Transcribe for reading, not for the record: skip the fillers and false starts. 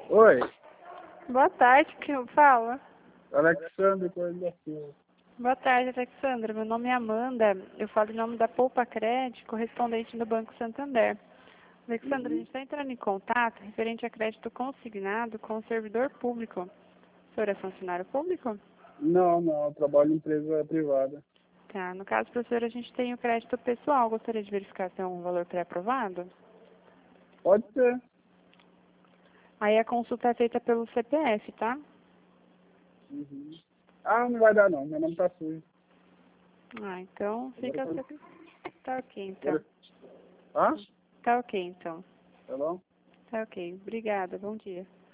Oi, Boa tarde, quem fala? Alexandre Coelho da Silva. Boa tarde, Alexandra. Meu nome é Amanda. Eu falo em nome da Poupa Crédito, correspondente do Banco Santander. Alexandra, a gente está entrando em contato referente a crédito consignado com o servidor público. O senhor é funcionário público? Não, eu trabalho em empresa privada. Tá. No caso, professor, a gente tem o crédito pessoal. Gostaria de verificar se é um valor pré-aprovado? Pode ser. Aí a consulta é feita pelo CPF, tá? Uhum. Ah, não vai dar não, meu nome tá sujo. Ah, então Agora fica... eu Tá ok, então. Agora... Hã? Tá ok, então. Tá bom? Tá ok. Obrigada. Bom dia.